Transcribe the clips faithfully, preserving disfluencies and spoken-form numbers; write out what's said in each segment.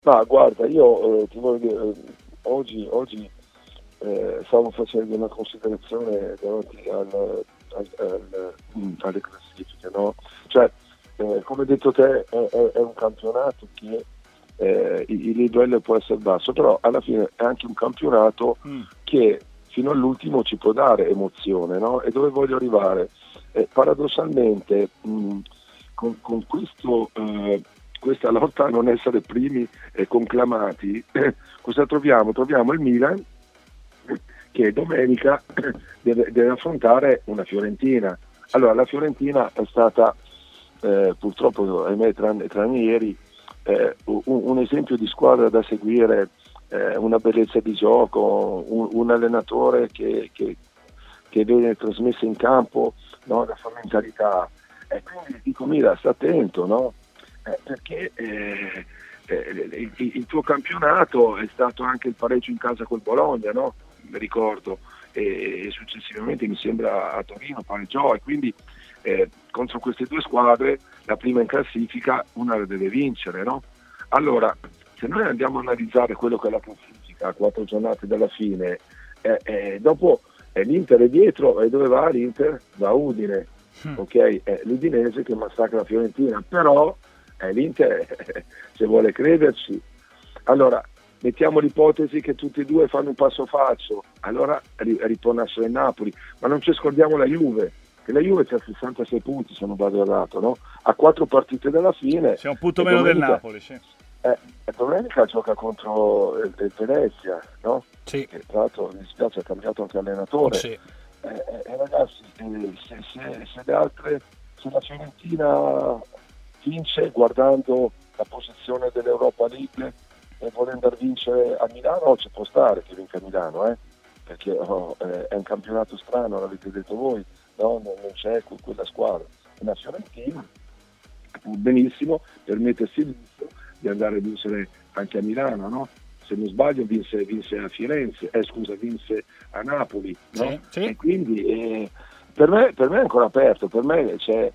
Ma guarda, io eh, ti voglio dire, eh, oggi, oggi eh, stavo facendo una considerazione davanti al, al, al, mm, alle classifiche, no? Cioè, eh, come hai detto te, è, è- è un campionato che eh, il, il livello può essere basso, però alla fine è anche un campionato Mm. che fino all'ultimo ci può dare emozione, no? E dove voglio arrivare? Eh, paradossalmente, mh, con, con questo, eh, questa lotta a non essere primi e conclamati, cosa troviamo? Troviamo il Milan che domenica deve, deve affrontare una Fiorentina. Allora, la Fiorentina è stata eh, purtroppo, ahimè, tranne, tranne ieri, eh, un, un esempio di squadra da seguire, eh, una bellezza di gioco, un, un allenatore che, che, che viene trasmesso in campo, no, la sua mentalità. E quindi dico, Mira, sta attento, no? Eh, perché eh, eh, il, il tuo campionato è stato anche il pareggio in casa col Bologna, no? Mi ricordo, e, e successivamente mi sembra a Torino pareggiò, e quindi eh, contro queste due squadre la prima in classifica una la deve vincere, no? Allora, se noi andiamo a analizzare quello che è la classifica a quattro giornate dalla fine, eh, eh, dopo eh, l'Inter è dietro, e dove va l'Inter? Va a Udine, ok? È l'Udinese che massacra la Fiorentina, però eh, l'Inter se vuole crederci, allora mettiamo l'ipotesi che tutti e due fanno un passo falso, allora ri- ritornassero in Napoli, ma non ci scordiamo la Juve, che la Juve c'ha sessantasei punti, se non vado errato, no? A quattro partite dalla fine. C'è un punto e meno del domenica- Napoli, sì. eh, e domenica gioca contro il, il Venezia, no? Sì. Che tra l'altro mi dispiace, ha cambiato anche allenatore. Sì. Eh, eh, eh, ragazzi, eh, se, se- se le altre, se la Fiorentina vince guardando la posizione dell'Europa League e vuole andare a vincere a Milano, ci può stare che vinca a Milano, eh? Perché oh, eh, è un campionato strano, l'avete detto voi, no? non, non c'è que- quella squadra. E la Fiorentina può benissimo permettersi il lusso di andare a vincere anche a Milano, no? Se non sbaglio vinse, vinse a Firenze, eh, scusa, vinse a Napoli, no? Sì, sì. E quindi eh, per, me, per me è ancora aperto, per me c'è,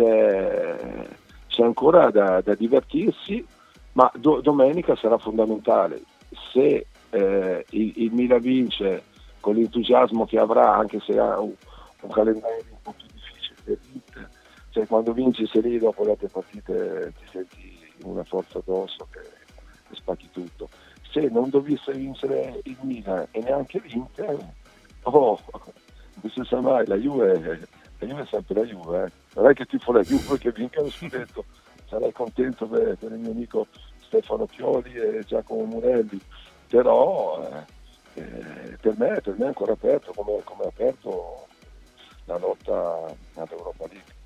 c'è, c'è ancora da, da divertirsi, ma do, domenica sarà fondamentale. Se eh, il, il Milan vince con l'entusiasmo che avrà, anche se ha un, un calendario un po' più difficile dell'Inter, cioè quando vinci sei lì, dopo le altre partite ti senti una forza addosso che, che spacchi tutto. Se non dovesse vincere il Milan e neanche l'Inter, oh, non si sa mai, la Juve, la Juve è sempre la Juve, eh. Non è che tifo la Juve che vinca lo scudetto, sarei contento per, per il mio amico Stefano Pioli e Giacomo Morelli, però eh, eh, per, me, per me è ancora aperto, come, come è aperto la lotta all'Europa League.